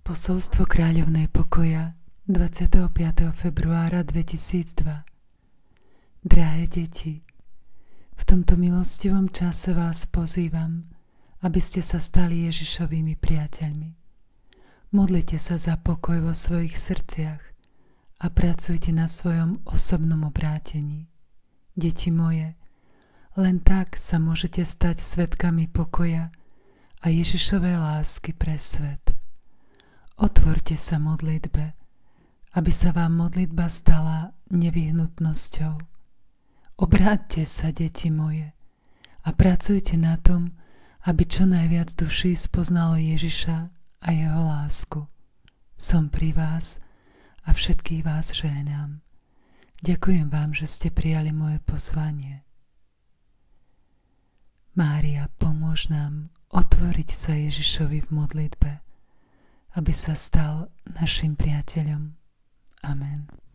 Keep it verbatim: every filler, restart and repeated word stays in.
Posolstvo kráľovnej pokoja dvadsiateho piateho februára dvetisícdva. Drahé deti, v tomto milostivom čase vás pozývam, aby ste sa stali Ježišovými priateľmi. Modlite sa za pokoj vo svojich srdciach a pracujte na svojom osobnom obrátení. Deti moje, len tak sa môžete stať svedkami pokoja a Ježišovej lásky pre svet. Otvorte sa modlitbe, aby sa vám modlitba stala nevyhnutnosťou. Obráťte sa, deti moje, a pracujte na tom, aby čo najviac duší spoznalo Ježiša a jeho lásku. Som pri vás a všetkých vás žehnám. Ďakujem vám, že ste prijali moje pozvanie. Mária, pomôž nám otvoriť sa Ježišovi v modlitbe, aby sa stal našim priateľom. Amen.